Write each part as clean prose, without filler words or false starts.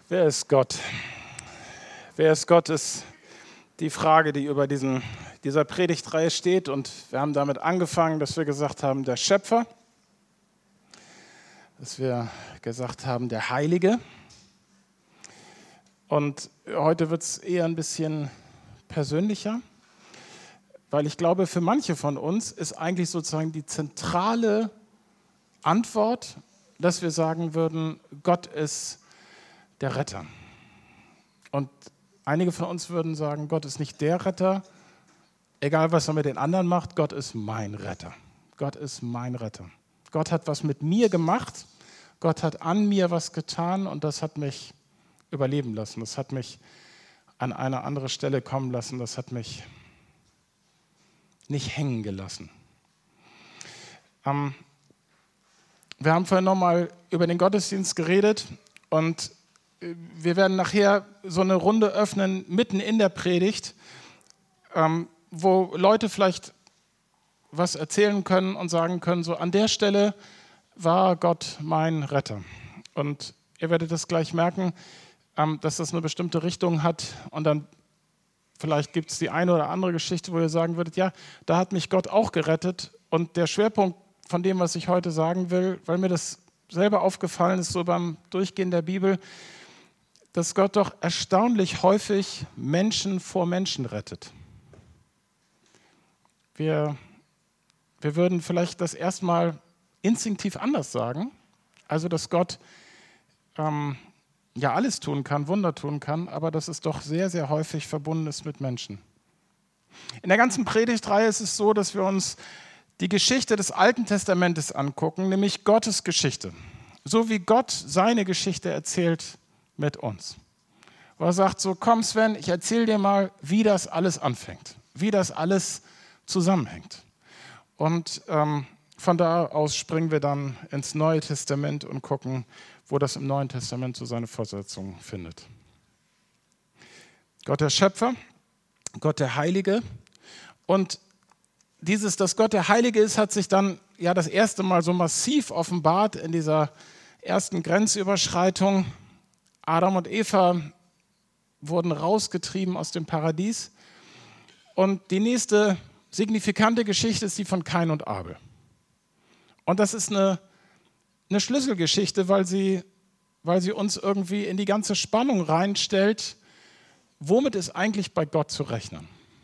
Wer ist Gott? Wer ist Gott, ist die Frage, die über dieser Predigtreihe steht. Und wir haben damit angefangen, dass wir gesagt haben, der Schöpfer, dass wir gesagt haben, der Heilige. Und heute wird es eher ein bisschen persönlicher, weil ich glaube, für manche von uns ist eigentlich sozusagen die zentrale Antwort, dass wir sagen würden, Gott ist der Retter. Und einige von uns würden sagen, Gott ist nicht der Retter, egal was er mit den anderen macht, Gott ist mein Retter. Gott ist mein Retter. Gott hat was mit mir gemacht, Gott hat an mir was getan und das hat mich überleben lassen. Das hat mich an eine andere Stelle kommen lassen, das hat mich nicht hängen gelassen. Wir haben vorhin nochmal über den Gottesdienst geredet und wir werden nachher so eine Runde öffnen, mitten in der Predigt, wo Leute vielleicht was erzählen können und sagen können, so an der Stelle war Gott mein Retter. Und ihr werdet das gleich merken, dass das eine bestimmte Richtung hat und dann vielleicht gibt es die eine oder andere Geschichte, wo ihr sagen würdet, ja, da hat mich Gott auch gerettet. Und der Schwerpunkt von dem, was ich heute sagen will, weil mir das selber aufgefallen ist, so beim Durchgehen der Bibel, dass Gott doch erstaunlich häufig Menschen vor Menschen rettet. Wir würden vielleicht das erstmal instinktiv anders sagen, also dass Gott ja alles tun kann, Wunder tun kann, aber dass es doch sehr, sehr häufig verbunden ist mit Menschen. In der ganzen Predigtreihe ist es so, dass wir uns die Geschichte des Alten Testamentes angucken, nämlich Gottes Geschichte. So wie Gott seine Geschichte erzählt mit uns. Wo er sagt, so komm Sven, ich erzähle dir mal, wie das alles anfängt, wie das alles zusammenhängt. Und von da aus springen wir dann ins Neue Testament und gucken, wo das im Neuen Testament so seine Fortsetzung findet. Gott der Schöpfer, Gott der Heilige. Und dieses, dass Gott der Heilige ist, hat sich dann ja das erste Mal so massiv offenbart in dieser ersten Grenzüberschreitung. Adam und Eva wurden rausgetrieben aus dem Paradies. Und die nächste signifikante Geschichte ist die von Kain und Abel. Und das ist eine Schlüsselgeschichte, weil sie uns irgendwie in die ganze Spannung reinstellt, womit ist eigentlich bei Gott zu rechnen.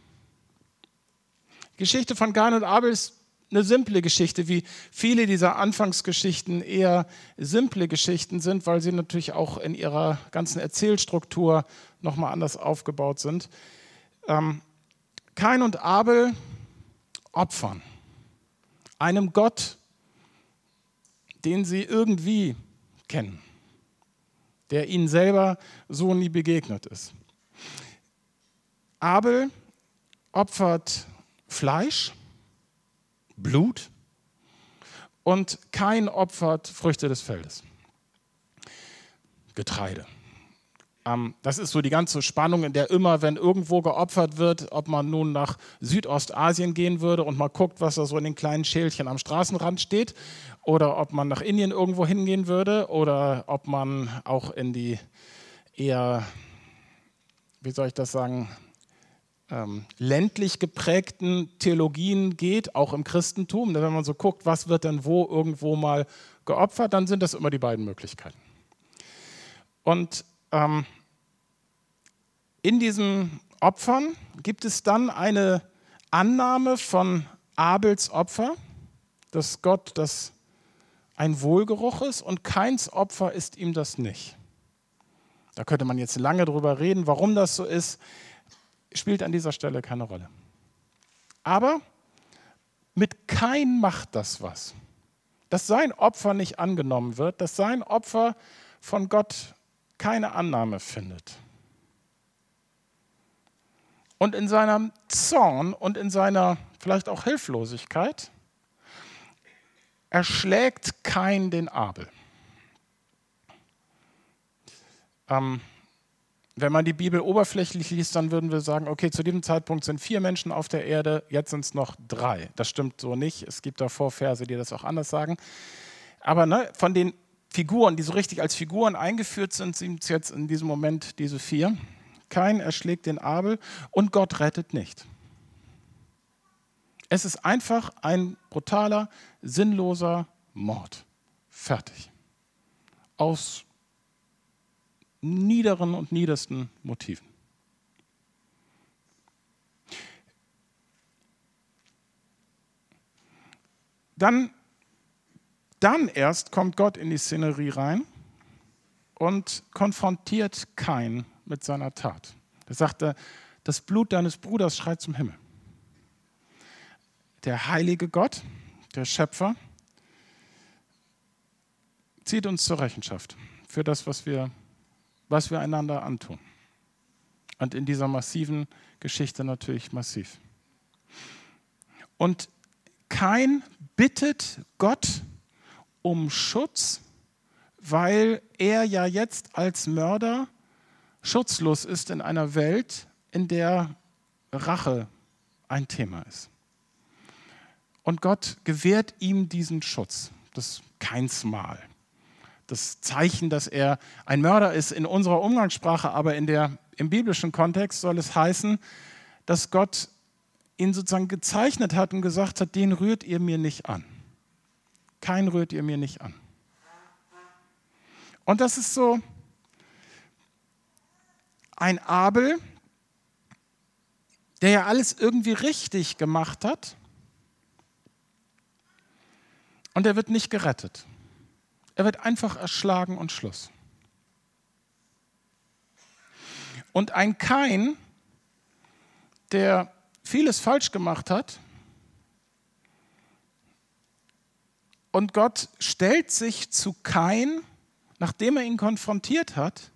Die Geschichte von Kain und Abel ist eine simple Geschichte, wie viele dieser Anfangsgeschichten eher simple Geschichten sind, weil sie natürlich auch in ihrer ganzen Erzählstruktur nochmal anders aufgebaut sind. Kain und Abel opfern einem Gott, den sie irgendwie kennen, der ihnen selber so nie begegnet ist. Abel opfert Fleisch, Blut und Kain opfert Früchte des Feldes, Getreide. Das ist so die ganze Spannung, in der immer, wenn irgendwo geopfert wird, ob man nun nach Südostasien gehen würde und mal guckt, was da so in den kleinen Schälchen am Straßenrand steht, oder ob man nach Indien irgendwo hingehen würde, oder ob man auch in die eher, wie soll ich das sagen, ländlich geprägten Theologien geht, auch im Christentum. Wenn man so guckt, was wird denn wo irgendwo mal geopfert, dann sind das immer die beiden Möglichkeiten. Und in diesen Opfern gibt es dann eine Annahme von Abels Opfer, dass Gott das ein Wohlgeruch ist und Kains Opfer ist ihm das nicht. Da könnte man jetzt lange drüber reden, warum das so ist, spielt an dieser Stelle keine Rolle. Aber mit Kain macht das was, dass sein Opfer nicht angenommen wird, dass sein Opfer von Gott keine Annahme findet. Und in seinem Zorn und in seiner vielleicht auch Hilflosigkeit erschlägt Kain den Abel. Wenn man die Bibel oberflächlich liest, dann würden wir sagen, okay, zu diesem Zeitpunkt sind 4 Menschen auf der Erde, jetzt sind es noch 3. Das stimmt so nicht, es gibt da Vorverse, die das auch anders sagen. Aber von den Figuren, die so richtig als Figuren eingeführt sind, sind jetzt in diesem Moment diese 4. Kain erschlägt den Abel und Gott rettet nicht. Es ist einfach ein brutaler, sinnloser Mord. Fertig. Aus niederen und niedersten Motiven. Dann erst kommt Gott in die Szenerie rein und konfrontiert Kain mit seiner Tat. Da sagt er, das Blut deines Bruders schreit zum Himmel. Der heilige Gott, der Schöpfer, zieht uns zur Rechenschaft für das, was wir einander antun. Und in dieser massiven Geschichte natürlich massiv. Und Kain bittet Gott um Schutz, weil er ja jetzt als Mörder schutzlos ist in einer Welt, in der Rache ein Thema ist. Und Gott gewährt ihm diesen Schutz, das Kainsmal. Das Zeichen, dass er ein Mörder ist in unserer Umgangssprache, aber im biblischen Kontext soll es heißen, dass Gott ihn sozusagen gezeichnet hat und gesagt hat, den rührt ihr mir nicht an. Kain rührt ihr mir nicht an. Und das ist so ein Abel, der ja alles irgendwie richtig gemacht hat und er wird nicht gerettet. Er wird einfach erschlagen und Schluss. Und ein Kain, der vieles falsch gemacht hat, und Gott stellt sich zu Kain, nachdem er ihn konfrontiert hat,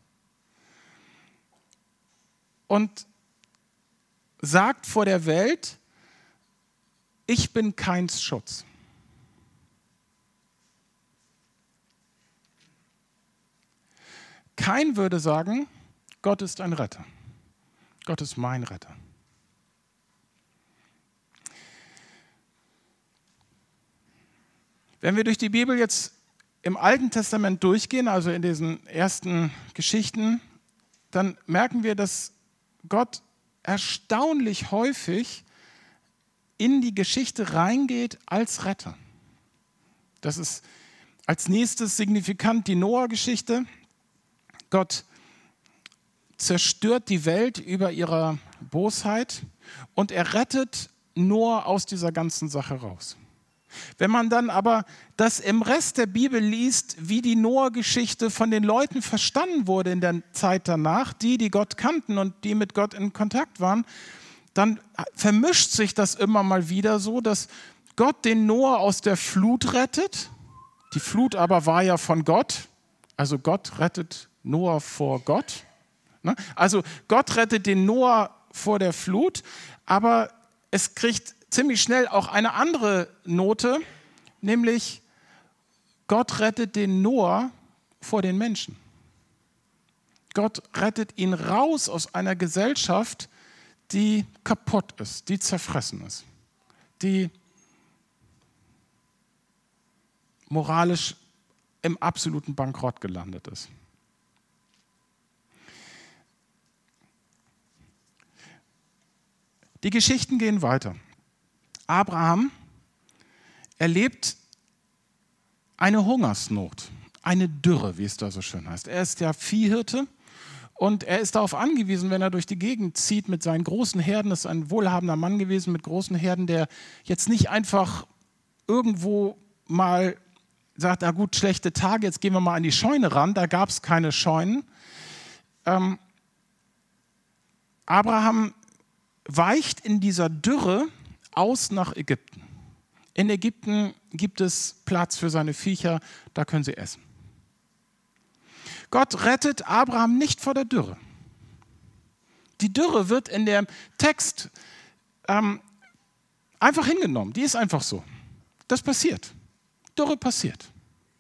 und sagt vor der Welt, ich bin Kains Schutz. Kain würde sagen, Gott ist ein Retter. Gott ist mein Retter. Wenn wir durch die Bibel jetzt im Alten Testament durchgehen, also in diesen ersten Geschichten, dann merken wir, dass Gott erstaunlich häufig in die Geschichte reingeht als Retter. Das ist als nächstes signifikant die Noah-Geschichte. Gott zerstört die Welt über ihre Bosheit und er rettet Noah aus dieser ganzen Sache raus. Wenn man dann aber das im Rest der Bibel liest, wie die Noah-Geschichte von den Leuten verstanden wurde in der Zeit danach, die Gott kannten und die mit Gott in Kontakt waren, dann vermischt sich das immer mal wieder so, dass Gott den Noah aus der Flut rettet. Die Flut aber war ja von Gott, also Gott rettet Noah vor Gott. Also Gott rettet den Noah vor der Flut, aber es kriegt ziemlich schnell auch eine andere Note, nämlich Gott rettet den Noah vor den Menschen. Gott rettet ihn raus aus einer Gesellschaft, die kaputt ist, die zerfressen ist, die moralisch im absoluten Bankrott gelandet ist. Die Geschichten gehen weiter. Abraham erlebt eine Hungersnot, eine Dürre, wie es da so schön heißt. Er ist ja Viehhirte und er ist darauf angewiesen, wenn er durch die Gegend zieht mit seinen großen Herden, das ist ein wohlhabender Mann gewesen mit großen Herden, der jetzt nicht einfach irgendwo mal sagt, na gut, schlechte Tage, jetzt gehen wir mal an die Scheune ran, da gab es keine Scheunen. Abraham weicht in dieser Dürre aus nach Ägypten. In Ägypten gibt es Platz für seine Viecher, da können sie essen. Gott rettet Abraham nicht vor der Dürre. Die Dürre wird in dem Text einfach hingenommen, die ist einfach so. Das passiert. Dürre passiert.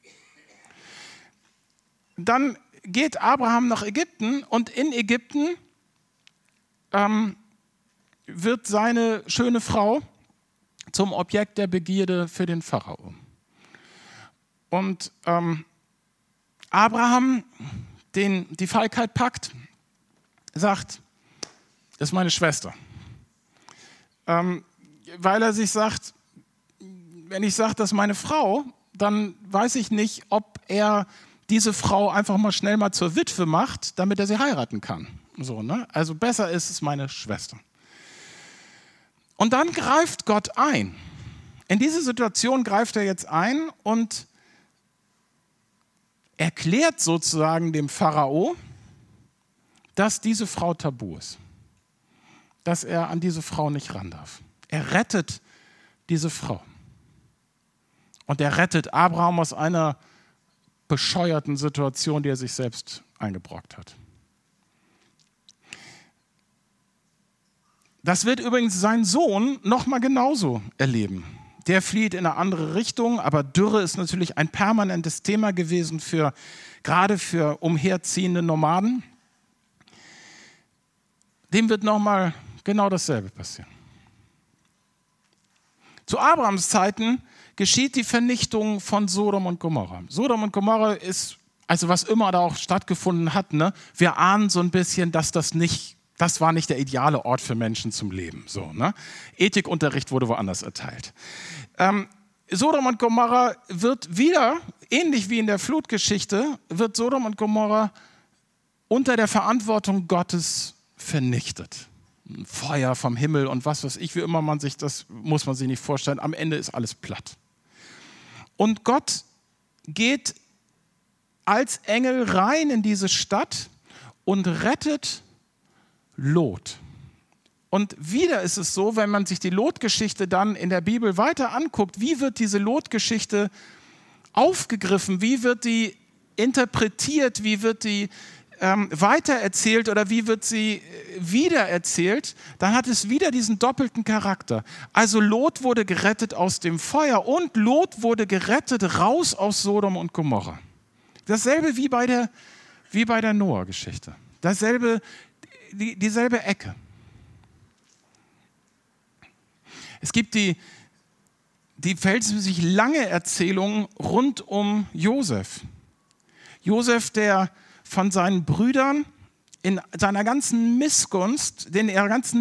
Dann geht Abraham nach Ägypten und in Ägypten wird seine schöne Frau zum Objekt der Begierde für den Pharao. Und Abraham die Feigheit packt, sagt, das ist meine Schwester. Weil er sich sagt, wenn ich sage, das ist meine Frau, dann weiß ich nicht, ob er diese Frau einfach mal schnell mal zur Witwe macht, damit er sie heiraten kann. So, ne? Also besser ist es meine Schwester. Und dann greift Gott ein. In diese Situation greift er jetzt ein und erklärt sozusagen dem Pharao, dass diese Frau tabu ist. Dass er an diese Frau nicht ran darf. Er rettet diese Frau. Und er rettet Abraham aus einer bescheuerten Situation, die er sich selbst eingebrockt hat. Das wird übrigens sein Sohn nochmal genauso erleben. Der flieht in eine andere Richtung, aber Dürre ist natürlich ein permanentes Thema gewesen, gerade für umherziehende Nomaden. Dem wird nochmal genau dasselbe passieren. Zu Abrahams Zeiten geschieht die Vernichtung von Sodom und Gomorra. Sodom und Gomorra ist, also was immer da auch stattgefunden hat, ne? Wir ahnen so ein bisschen, dass das war nicht der ideale Ort für Menschen zum Leben. So, ne? Ethikunterricht wurde woanders erteilt. Sodom und Gomorra wird wieder, ähnlich wie in der Flutgeschichte, wird Sodom und Gomorra unter der Verantwortung Gottes vernichtet. Feuer vom Himmel und was weiß ich, wie immer man sich das, muss man sich nicht vorstellen. Am Ende ist alles platt. Und Gott geht als Engel rein in diese Stadt und rettet Lot. Und wieder ist es so, wenn man sich die Lot-Geschichte dann in der Bibel weiter anguckt, wie wird diese Lot-Geschichte aufgegriffen, wie wird die interpretiert, wie wird die weitererzählt oder wie wird sie wiedererzählt, dann hat es wieder diesen doppelten Charakter. Also Lot wurde gerettet aus dem Feuer und Lot wurde gerettet raus aus Sodom und Gomorra. Dasselbe wie bei der Noah-Geschichte. Dieselbe Ecke. Es gibt die verhältnismäßig lange Erzählung rund um Josef. Josef, der von seinen Brüdern in seiner ganzen Missgunst, die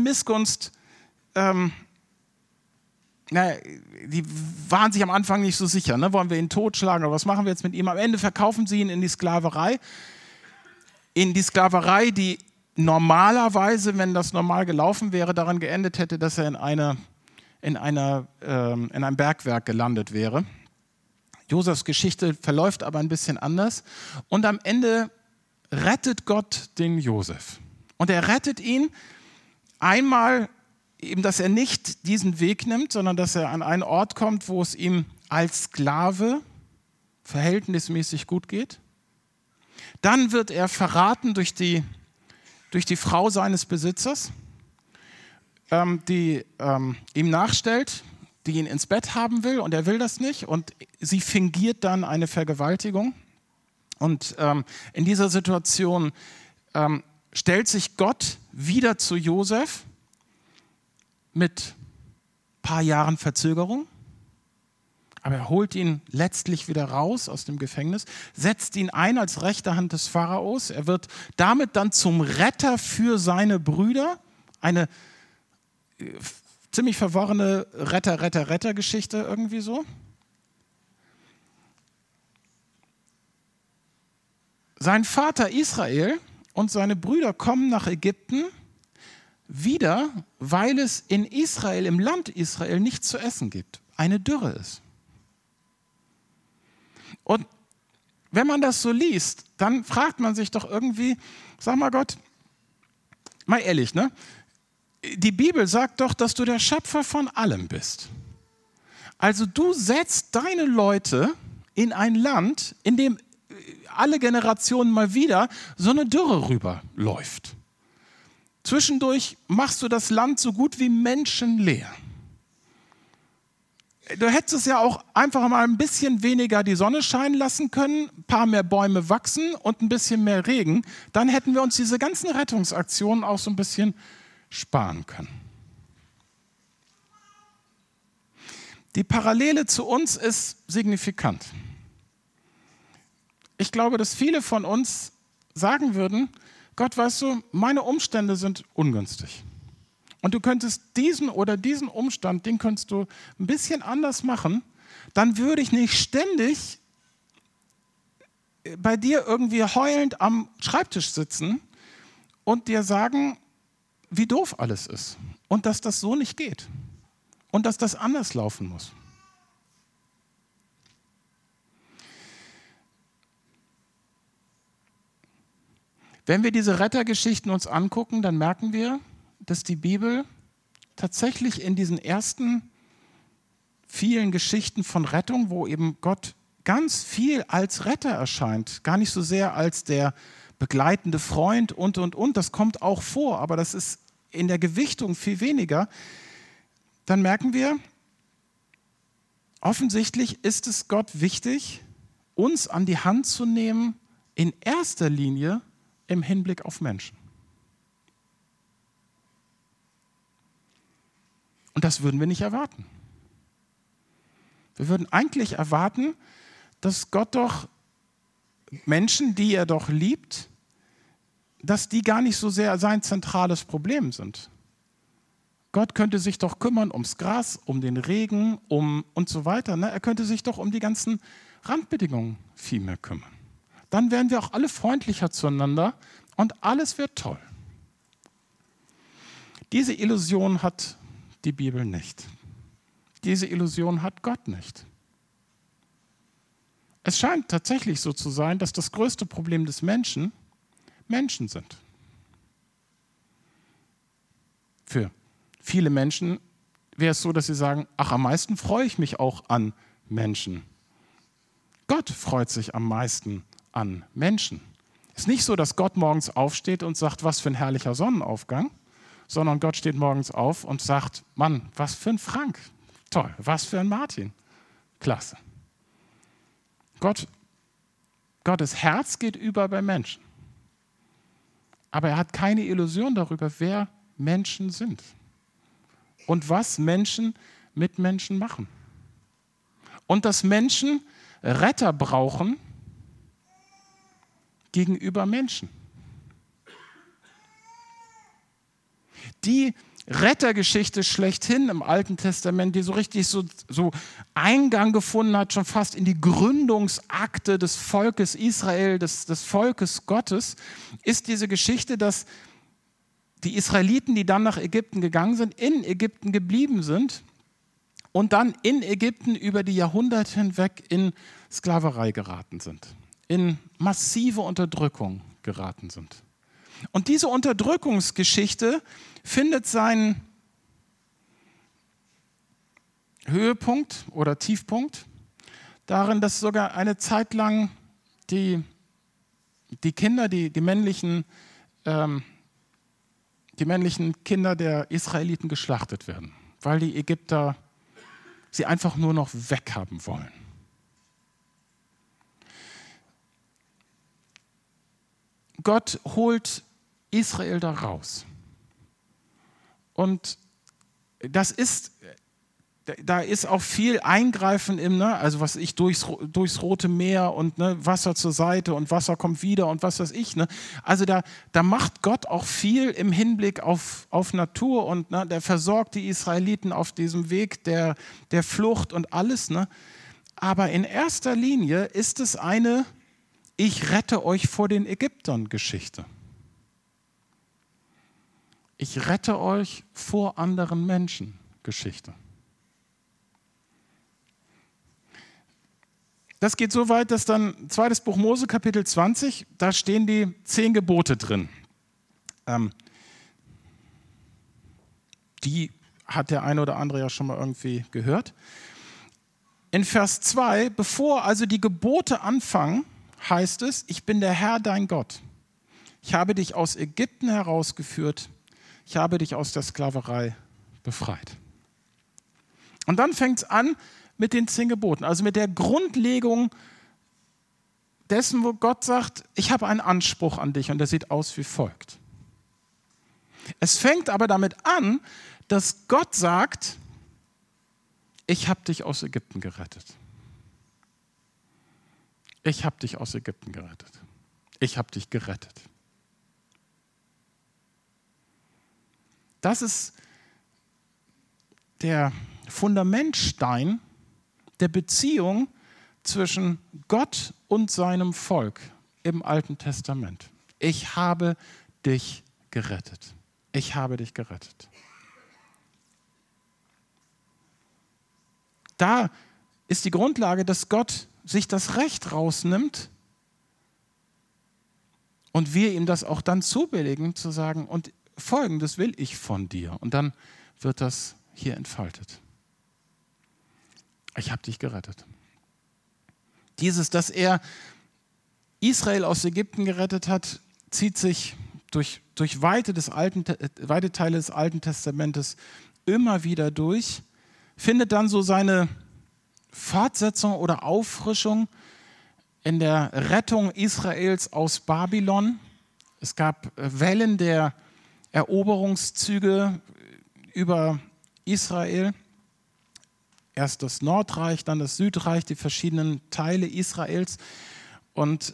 waren sich am Anfang nicht so sicher, ne? Wollen wir ihn totschlagen oder was machen wir jetzt mit ihm? Am Ende verkaufen sie ihn in die Sklaverei. In die Sklaverei, die normalerweise, wenn das normal gelaufen wäre, daran geendet hätte, dass er in einem Bergwerk gelandet wäre. Josefs Geschichte verläuft aber ein bisschen anders. Und am Ende rettet Gott den Josef. Und er rettet ihn einmal, eben, dass er nicht diesen Weg nimmt, sondern dass er an einen Ort kommt, wo es ihm als Sklave verhältnismäßig gut geht. Dann wird er verraten durch die Frau seines Besitzers, die ihm nachstellt, die ihn ins Bett haben will und er will das nicht und sie fingiert dann eine Vergewaltigung. Und in dieser Situation stellt sich Gott wieder zu Josef mit ein paar Jahren Verzögerung. Aber er holt ihn letztlich wieder raus aus dem Gefängnis, setzt ihn ein als rechte Hand des Pharaos. Er wird damit dann zum Retter für seine Brüder. Eine ziemlich verworrene Retter-Geschichte irgendwie so. Sein Vater Israel und seine Brüder kommen nach Ägypten wieder, weil es in Israel, im Land Israel, nichts zu essen gibt. Eine Dürre ist. Und wenn man das so liest, dann fragt man sich doch irgendwie, sag mal Gott, mal ehrlich, ne? Die Bibel sagt doch, dass du der Schöpfer von allem bist. Also du setzt deine Leute in ein Land, in dem alle Generationen mal wieder so eine Dürre rüberläuft. Zwischendurch machst du das Land so gut wie menschenleer. Du hättest es ja auch einfach mal ein bisschen weniger die Sonne scheinen lassen können, ein paar mehr Bäume wachsen und ein bisschen mehr Regen. Dann hätten wir uns diese ganzen Rettungsaktionen auch so ein bisschen sparen können. Die Parallele zu uns ist signifikant. Ich glaube, dass viele von uns sagen würden, Gott, weißt du, meine Umstände sind ungünstig. Und du könntest diesen oder diesen Umstand, den könntest du ein bisschen anders machen, dann würde ich nicht ständig bei dir irgendwie heulend am Schreibtisch sitzen und dir sagen, wie doof alles ist und dass das so nicht geht und dass das anders laufen muss. Wenn wir diese Rettergeschichten uns angucken, dann merken wir, dass die Bibel tatsächlich in diesen ersten vielen Geschichten von Rettung, wo eben Gott ganz viel als Retter erscheint, gar nicht so sehr als der begleitende Freund und, das kommt auch vor, aber das ist in der Gewichtung viel weniger, dann merken wir, offensichtlich ist es Gott wichtig, uns an die Hand zu nehmen, in erster Linie im Hinblick auf Menschen. Und das würden wir nicht erwarten. Wir würden eigentlich erwarten, dass Gott doch Menschen, die er doch liebt, dass die gar nicht so sehr sein zentrales Problem sind. Gott könnte sich doch kümmern ums Gras, um den Regen, und so weiter. Ne? Er könnte sich doch um die ganzen Randbedingungen viel mehr kümmern. Dann wären wir auch alle freundlicher zueinander und alles wird toll. Diese Illusion hat die Bibel nicht. Diese Illusion hat Gott nicht. Es scheint tatsächlich so zu sein, dass das größte Problem des Menschen Menschen sind. Für viele Menschen wäre es so, dass sie sagen, ach, am meisten freue ich mich auch an Menschen. Gott freut sich am meisten an Menschen. Es ist nicht so, dass Gott morgens aufsteht und sagt, was für ein herrlicher Sonnenaufgang, sondern Gott steht morgens auf und sagt, Mann, was für ein Frank, toll, was für ein Martin, klasse. Gottes Herz geht über bei Menschen. Aber er hat keine Illusion darüber, wer Menschen sind und was Menschen mit Menschen machen. Und dass Menschen Retter brauchen gegenüber Menschen. Die Rettergeschichte schlechthin im Alten Testament, die so richtig so Eingang gefunden hat, schon fast in die Gründungsakte des Volkes Israel, des Volkes Gottes, ist diese Geschichte, dass die Israeliten, die dann nach Ägypten gegangen sind, in Ägypten geblieben sind und dann in Ägypten über die Jahrhunderte hinweg in Sklaverei geraten sind, in massive Unterdrückung geraten sind. Und diese Unterdrückungsgeschichte findet seinen Höhepunkt oder Tiefpunkt darin, dass sogar eine Zeit lang die Kinder, die männlichen Kinder der Israeliten geschlachtet werden, weil die Ägypter sie einfach nur noch weghaben wollen. Gott holt Israel da raus. Und da ist auch viel Eingreifen also was ich durchs Rote Meer und Wasser zur Seite und Wasser kommt wieder und was weiß ich. Also da macht Gott auch viel im Hinblick auf Natur und der versorgt die Israeliten auf diesem Weg der Flucht und alles. Aber in erster Linie ist es eine Ich rette euch vor den Ägyptern Geschichte. Ich rette euch vor anderen Menschen Geschichte. Das geht so weit, dass dann 2. Buch Mose, Kapitel 20, da stehen die 10 Gebote drin. Die hat der eine oder andere ja schon mal irgendwie gehört. In Vers 2, bevor also die Gebote anfangen, heißt es, ich bin der Herr, dein Gott. Ich habe dich aus Ägypten herausgeführt. Ich habe dich aus der Sklaverei befreit. Und dann fängt es an mit den 10 Geboten, also mit der Grundlegung dessen, wo Gott sagt, ich habe einen Anspruch an dich und der sieht aus wie folgt. Es fängt aber damit an, dass Gott sagt, ich habe dich aus Ägypten gerettet. Ich habe dich aus Ägypten gerettet. Ich habe dich gerettet. Das ist der Fundamentstein der Beziehung zwischen Gott und seinem Volk im Alten Testament. Ich habe dich gerettet. Ich habe dich gerettet. Da ist die Grundlage, dass Gott sich das Recht rausnimmt und wir ihm das auch dann zubilligen, zu sagen, und Folgendes will ich von dir. Und dann wird das hier entfaltet. Ich habe dich gerettet. Dieses, dass er Israel aus Ägypten gerettet hat, zieht sich durch weite Teile des Alten Testamentes immer wieder durch, findet dann so seine Fortsetzung oder Auffrischung in der Rettung Israels aus Babylon. Es gab Wellen der Eroberungszüge über Israel. Erst das Nordreich, dann das Südreich, die verschiedenen Teile Israels. Und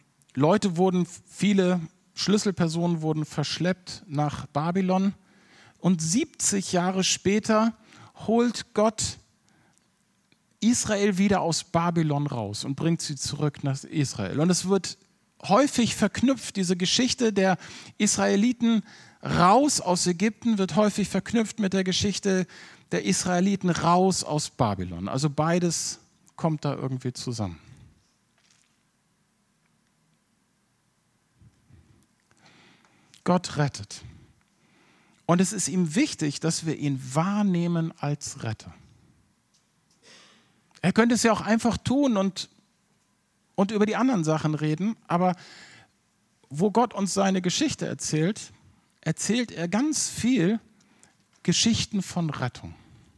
viele Schlüsselpersonen wurden verschleppt nach Babylon. Und 70 Jahre später holt Gott Israel wieder aus Babylon raus und bringt sie zurück nach Israel. Und es wird häufig verknüpft, diese Geschichte der Israeliten raus aus Ägypten wird häufig verknüpft mit der Geschichte der Israeliten raus aus Babylon. Also beides kommt da irgendwie zusammen. Gott rettet. Und es ist ihm wichtig, dass wir ihn wahrnehmen als Retter. Er könnte es ja auch einfach tun und über die anderen Sachen reden, aber wo Gott uns seine Geschichte erzählt, erzählt er ganz viel Geschichten von Rettung.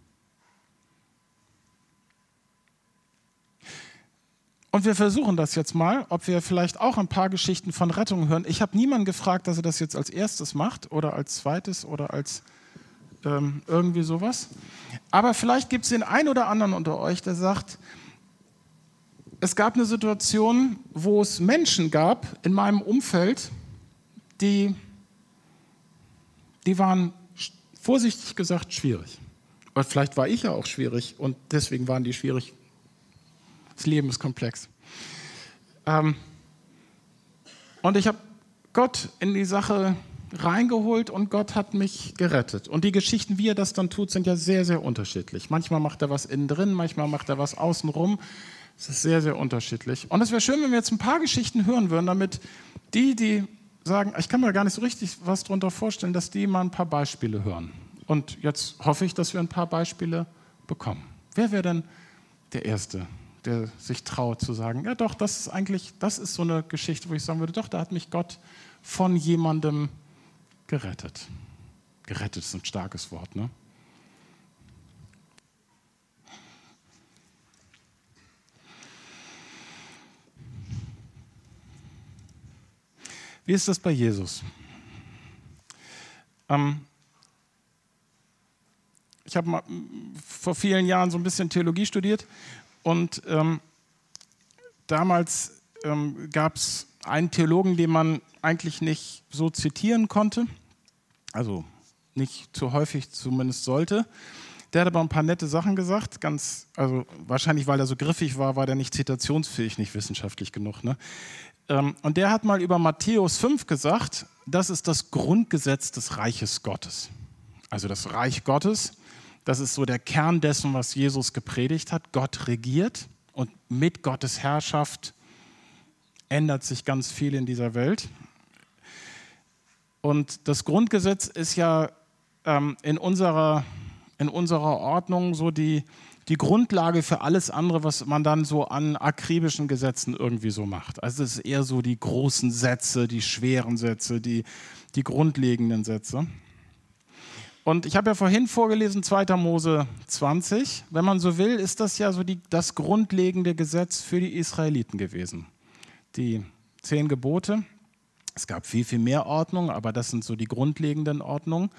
Und wir versuchen das jetzt mal, ob wir vielleicht auch ein paar Geschichten von Rettung hören. Ich habe niemanden gefragt, dass er das jetzt als erstes macht oder als zweites oder als irgendwie sowas. Aber vielleicht gibt es den einen oder anderen unter euch, der sagt, es gab eine Situation, wo es Menschen gab in meinem Umfeld, die waren vorsichtig gesagt schwierig. Oder vielleicht war ich ja auch schwierig und deswegen waren die schwierig. Das Leben ist komplex. Und ich habe Gott in die Sache reingeholt und Gott hat mich gerettet. Und die Geschichten, wie er das dann tut, sind ja sehr, sehr unterschiedlich. Manchmal macht er was innen drin, manchmal macht er was außenrum. Es ist sehr, sehr unterschiedlich. Und es wäre schön, wenn wir jetzt ein paar Geschichten hören würden, damit die sagen, ich kann mir gar nicht so richtig was darunter vorstellen, dass die mal ein paar Beispiele hören. Und jetzt hoffe ich, dass wir ein paar Beispiele bekommen. Wer wäre denn der Erste, der sich traut zu sagen, ja doch, das ist so eine Geschichte, wo ich sagen würde, doch, da hat mich Gott von jemandem gerettet. Gerettet ist ein starkes Wort, ne? Wie ist das bei Jesus? Ich habe vor vielen Jahren so ein bisschen Theologie studiert und damals gab es einen Theologen, den man eigentlich nicht so zitieren konnte, also nicht zu häufig zumindest sollte. Der hat aber ein paar nette Sachen gesagt, wahrscheinlich, weil er so griffig war, war der nicht zitationsfähig, nicht wissenschaftlich genug. Ne? Und der hat mal über Matthäus 5 gesagt, das ist das Grundgesetz des Reiches Gottes. Also das Reich Gottes, das ist so der Kern dessen, was Jesus gepredigt hat. Gott regiert und mit Gottes Herrschaft ändert sich ganz viel in dieser Welt. Und das Grundgesetz ist ja in unserer Ordnung so die Grundlage für alles andere, was man dann so an akribischen Gesetzen irgendwie so macht. Also es ist eher so die großen Sätze, die schweren Sätze, die grundlegenden Sätze. Und ich habe ja vorhin vorgelesen, 2. Mose 20. Wenn man so will, ist das ja so das grundlegende Gesetz für die Israeliten gewesen. Die 10 Gebote. Es gab viel, viel mehr Ordnungen, aber das sind so die grundlegenden Ordnungen.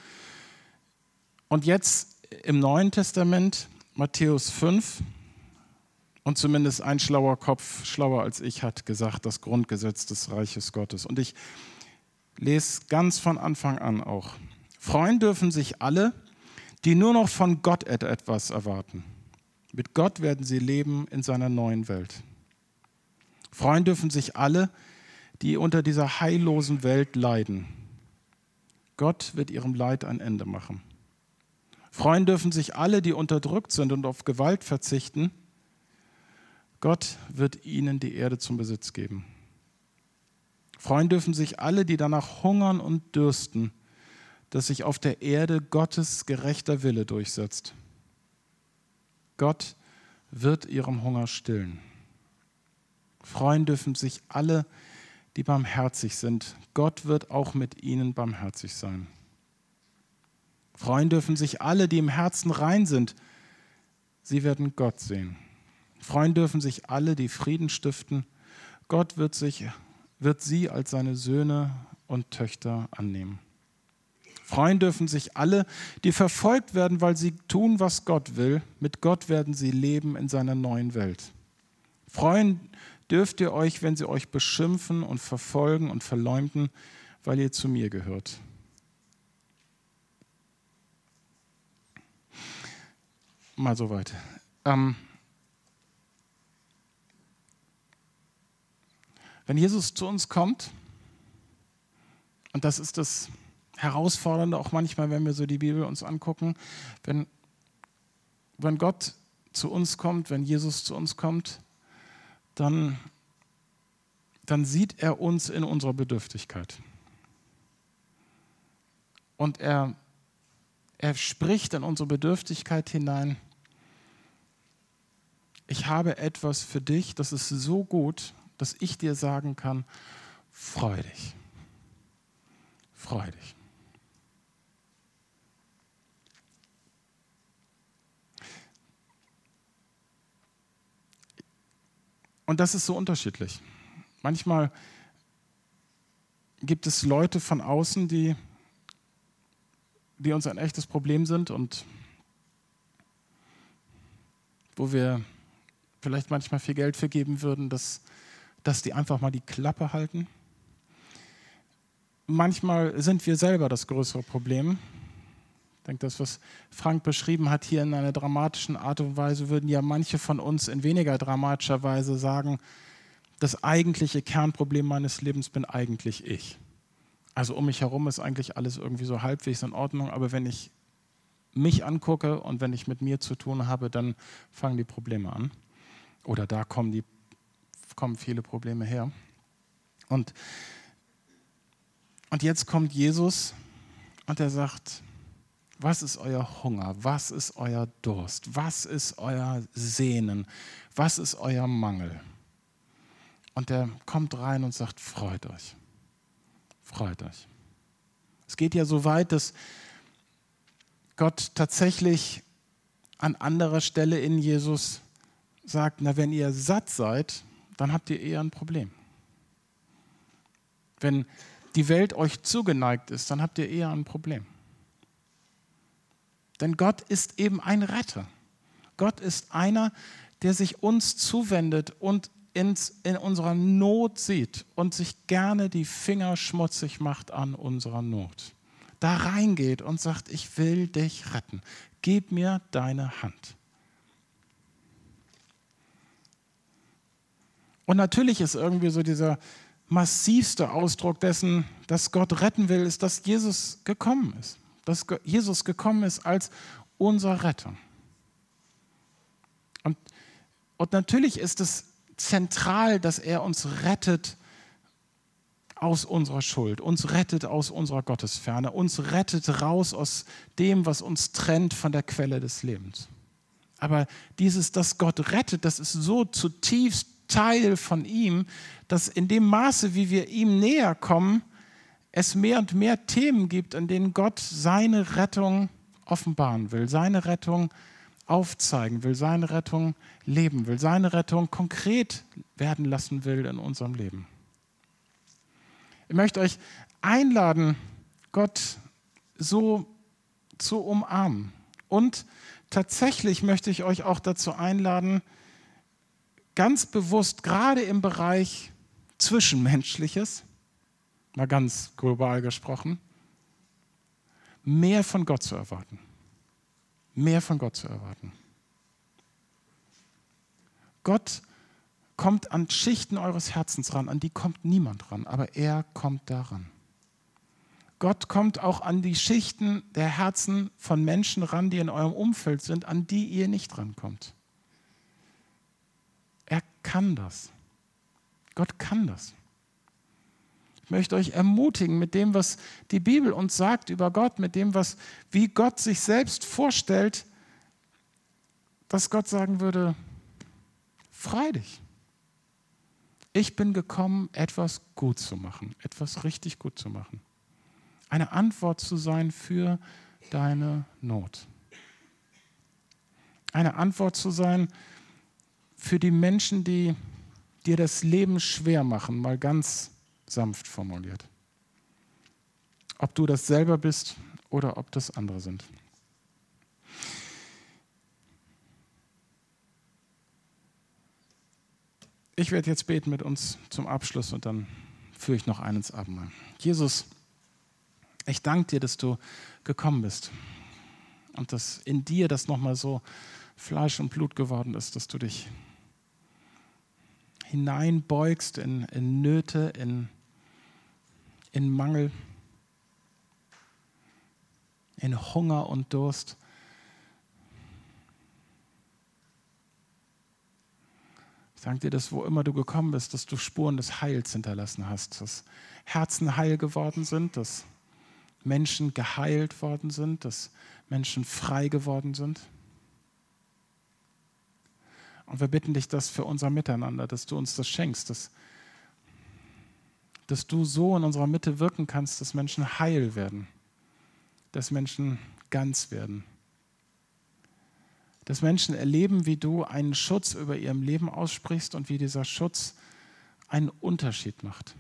Und jetzt im Neuen Testament, Matthäus 5, Und zumindest ein schlauer Kopf, schlauer als ich, hat gesagt, das Grundgesetz des Reiches Gottes. Und ich lese ganz von Anfang an auch. Freuen dürfen sich alle, die nur noch von Gott etwas erwarten. Mit Gott werden sie leben in seiner neuen Welt. Freuen dürfen sich alle, die unter dieser heillosen Welt leiden. Gott wird ihrem Leid ein Ende machen. Freuen dürfen sich alle, die unterdrückt sind und auf Gewalt verzichten. Gott wird ihnen die Erde zum Besitz geben. Freuen dürfen sich alle, die danach hungern und dürsten, dass sich auf der Erde Gottes gerechter Wille durchsetzt. Gott wird ihrem Hunger stillen. Freuen dürfen sich alle, die barmherzig sind. Gott wird auch mit ihnen barmherzig sein. Freuen dürfen sich alle, die im Herzen rein sind. Sie werden Gott sehen. Freuen dürfen sich alle, die Frieden stiften. Gott wird sie als seine Söhne und Töchter annehmen. Freuen dürfen sich alle, die verfolgt werden, weil sie tun, was Gott will. Mit Gott werden sie leben in seiner neuen Welt. Freuen dürft ihr euch, wenn sie euch beschimpfen und verfolgen und verleumden, weil ihr zu mir gehört. Mal soweit. Wenn Jesus zu uns kommt, und das ist das Herausfordernde auch manchmal, wenn wir so die Bibel uns angucken, wenn Gott zu uns kommt, wenn Jesus zu uns kommt, dann sieht er uns in unserer Bedürftigkeit. Und er spricht in unsere Bedürftigkeit hinein. Ich habe etwas für dich, das ist so gut, dass ich dir sagen kann, freu dich. Freu dich. Und das ist so unterschiedlich. Manchmal gibt es Leute von außen, die uns ein echtes Problem sind und wo wir vielleicht manchmal viel Geld für geben würden, dass die einfach mal die Klappe halten. Manchmal sind wir selber das größere Problem. Ich denke, das, was Frank beschrieben hat hier in einer dramatischen Art und Weise, würden ja manche von uns in weniger dramatischer Weise sagen, das eigentliche Kernproblem meines Lebens bin eigentlich ich. Also um mich herum ist eigentlich alles irgendwie so halbwegs in Ordnung, aber wenn ich mich angucke und wenn ich mit mir zu tun habe, dann fangen die Probleme an. Oder da kommen viele Probleme her. Und jetzt kommt Jesus und er sagt, was ist euer Hunger? Was ist euer Durst? Was ist euer Sehnen? Was ist euer Mangel? Und er kommt rein und sagt, freut euch. Freut euch. Es geht ja so weit, dass Gott tatsächlich an anderer Stelle in Jesus sagt, na, wenn ihr satt seid, dann habt ihr eher ein Problem. Wenn die Welt euch zugeneigt ist, dann habt ihr eher ein Problem. Denn Gott ist eben ein Retter. Gott ist einer, der sich uns zuwendet und in unserer Not sieht und sich gerne die Finger schmutzig macht an unserer Not. Da reingeht und sagt, ich will dich retten. Gib mir deine Hand. Und natürlich ist irgendwie so dieser massivste Ausdruck dessen, dass Gott retten will, ist, dass Jesus gekommen ist. Dass Jesus gekommen ist als unser Retter. Und natürlich ist es zentral, dass er uns rettet aus unserer Schuld, uns rettet aus unserer Gottesferne, uns rettet raus aus dem, was uns trennt von der Quelle des Lebens. Aber dass Gott rettet, das ist so zutiefst Teil von ihm, dass in dem Maße, wie wir ihm näher kommen, es mehr und mehr Themen gibt, in denen Gott seine Rettung offenbaren will, seine Rettung aufzeigen will, seine Rettung leben will, seine Rettung konkret werden lassen will in unserem Leben. Ich möchte euch einladen, Gott so zu umarmen. Und tatsächlich möchte ich euch auch dazu einladen, ganz bewusst, gerade im Bereich Zwischenmenschliches, mal ganz global gesprochen, mehr von Gott zu erwarten. Mehr von Gott zu erwarten. Gott kommt an Schichten eures Herzens ran, an die kommt niemand ran, aber er kommt daran. Gott kommt auch an die Schichten der Herzen von Menschen ran, die in eurem Umfeld sind, an die ihr nicht rankommt. Er kann das. Gott kann das. Ich möchte euch ermutigen mit dem, was die Bibel uns sagt über Gott, mit dem, wie Gott sich selbst vorstellt, dass Gott sagen würde, freu dich. Ich bin gekommen, etwas gut zu machen, etwas richtig gut zu machen. Eine Antwort zu sein für deine Not. Eine Antwort zu sein für die Menschen, die dir das Leben schwer machen, mal ganz sanft formuliert. Ob du das selber bist oder ob das andere sind. Ich werde jetzt beten mit uns zum Abschluss und dann führe ich noch einen ins Abendmahl. Jesus, ich danke dir, dass du gekommen bist und dass in dir das nochmal so Fleisch und Blut geworden ist, dass du dich hineinbeugst in Nöte, in Mangel, in Hunger und Durst. Ich danke dir, dass wo immer du gekommen bist, dass du Spuren des Heils hinterlassen hast, dass Herzen heil geworden sind, dass Menschen geheilt worden sind, dass Menschen frei geworden sind. Und wir bitten dich das für unser Miteinander, dass du uns das schenkst, dass du so in unserer Mitte wirken kannst, dass Menschen heil werden, dass Menschen ganz werden. Dass Menschen erleben, wie du einen Schutz über ihrem Leben aussprichst und wie dieser Schutz einen Unterschied macht.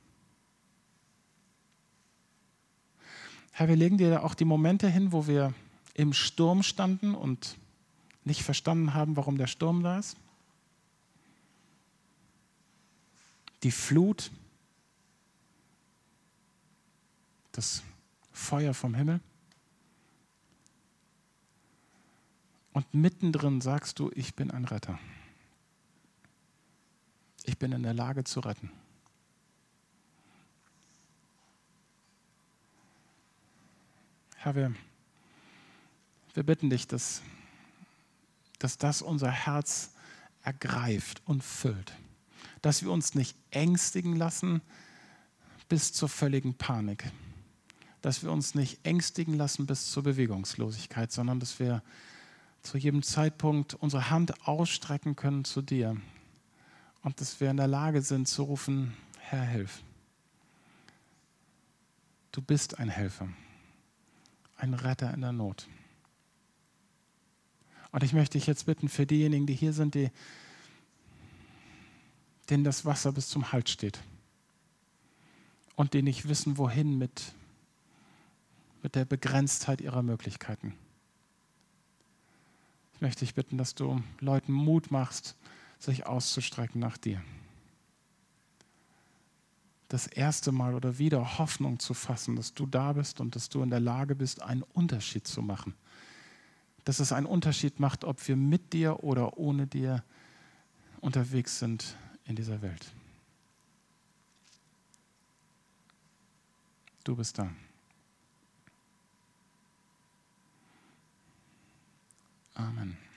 Herr, wir legen dir auch die Momente hin, wo wir im Sturm standen und nicht verstanden haben, warum der Sturm da ist. Die Flut, das Feuer vom Himmel. Und mittendrin sagst du, ich bin ein Retter. Ich bin in der Lage zu retten. Herr, wir bitten dich, dass das unser Herz ergreift und füllt. Dass wir uns nicht ängstigen lassen bis zur völligen Panik. Dass wir uns nicht ängstigen lassen bis zur Bewegungslosigkeit, sondern dass wir zu jedem Zeitpunkt unsere Hand ausstrecken können zu dir und dass wir in der Lage sind zu rufen, Herr, hilf. Du bist ein Helfer, ein Retter in der Not. Und ich möchte dich jetzt bitten für diejenigen, die hier sind, denen das Wasser bis zum Hals steht und die nicht wissen, wohin mit der Begrenztheit ihrer Möglichkeiten. Ich möchte dich bitten, dass du Leuten Mut machst, sich auszustrecken nach dir. Das erste Mal oder wieder Hoffnung zu fassen, dass du da bist und dass du in der Lage bist, einen Unterschied zu machen. Dass es einen Unterschied macht, ob wir mit dir oder ohne dir unterwegs sind in dieser Welt. Du bist da. Amen.